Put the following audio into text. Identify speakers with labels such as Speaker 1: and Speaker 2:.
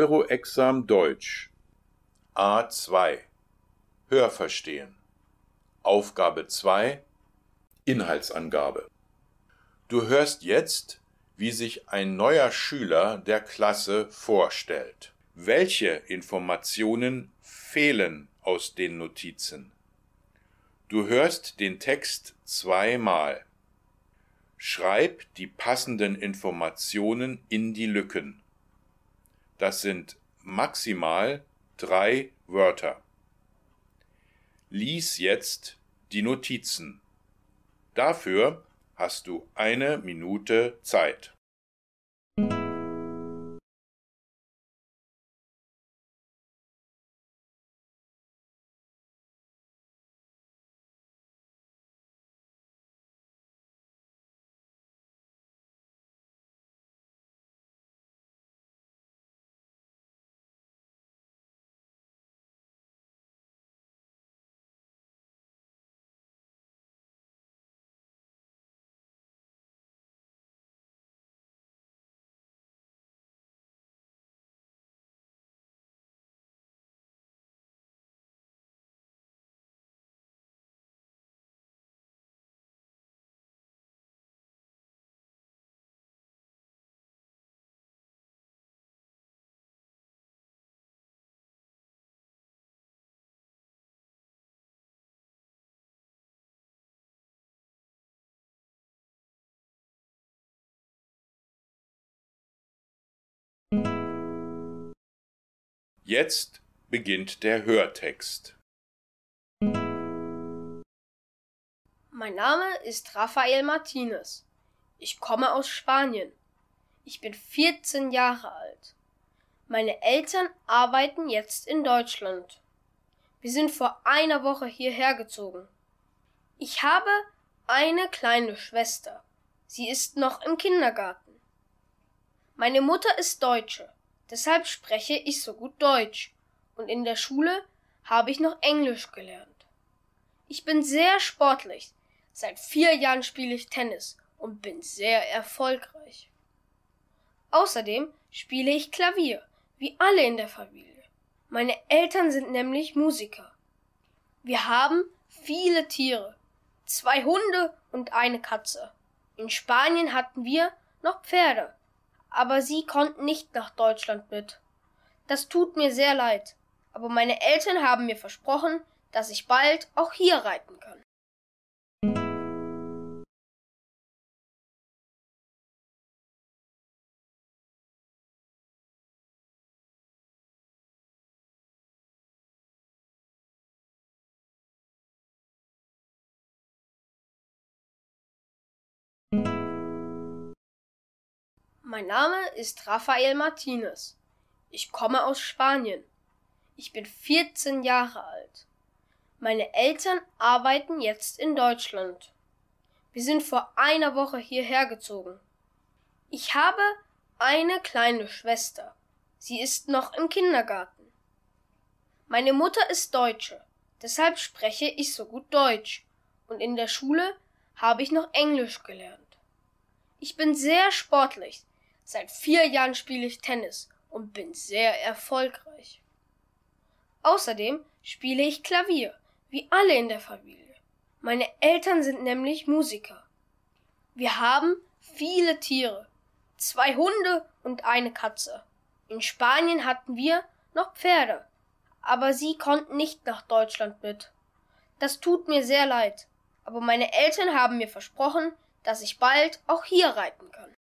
Speaker 1: Euroexam Deutsch A2 Hörverstehen Aufgabe 2 Inhaltsangabe. Du hörst jetzt, wie sich ein neuer Schüler der Klasse vorstellt. Welche Informationen fehlen aus den Notizen? Du hörst den Text zweimal. Schreib die passenden Informationen in die Lücken. Das sind maximal 3 Wörter. Lies jetzt die Notizen. Dafür hast du 1 Minute Zeit. Jetzt beginnt der Hörtext.
Speaker 2: Mein Name ist Rafael Martinez. Ich komme aus Spanien. Ich bin 14 Jahre alt. Meine Eltern arbeiten jetzt in Deutschland. Wir sind vor einer Woche hierher gezogen. Ich habe eine kleine Schwester. Sie ist noch im Kindergarten. Meine Mutter ist Deutsche. Deshalb spreche ich so gut Deutsch und in der Schule habe ich noch Englisch gelernt. Ich bin sehr sportlich. Seit 4 Jahren spiele ich Tennis und bin sehr erfolgreich. Außerdem spiele ich Klavier, wie alle in der Familie. Meine Eltern sind nämlich Musiker. Wir haben viele Tiere, 2 Hunde und eine Katze. In Spanien hatten wir noch Pferde. Aber sie konnten nicht nach Deutschland mit. Das tut mir sehr leid, aber meine Eltern haben mir versprochen, dass ich bald auch hier reiten kann. Mein Name ist Rafael Martinez. Ich komme aus Spanien. Ich bin 14 Jahre alt. Meine Eltern arbeiten jetzt in Deutschland. Wir sind vor einer Woche hierher gezogen. Ich habe eine kleine Schwester. Sie ist noch im Kindergarten. Meine Mutter ist Deutsche. Deshalb spreche ich so gut Deutsch und in der Schule habe ich noch Englisch gelernt. Ich bin sehr sportlich. Seit 4 Jahren spiele ich Tennis und bin sehr erfolgreich. Außerdem spiele ich Klavier, wie alle in der Familie. Meine Eltern sind nämlich Musiker. Wir haben viele Tiere, 2 Hunde und eine Katze. In Spanien hatten wir noch Pferde, aber sie konnten nicht nach Deutschland mit. Das tut mir sehr leid, aber meine Eltern haben mir versprochen, dass ich bald auch hier reiten kann.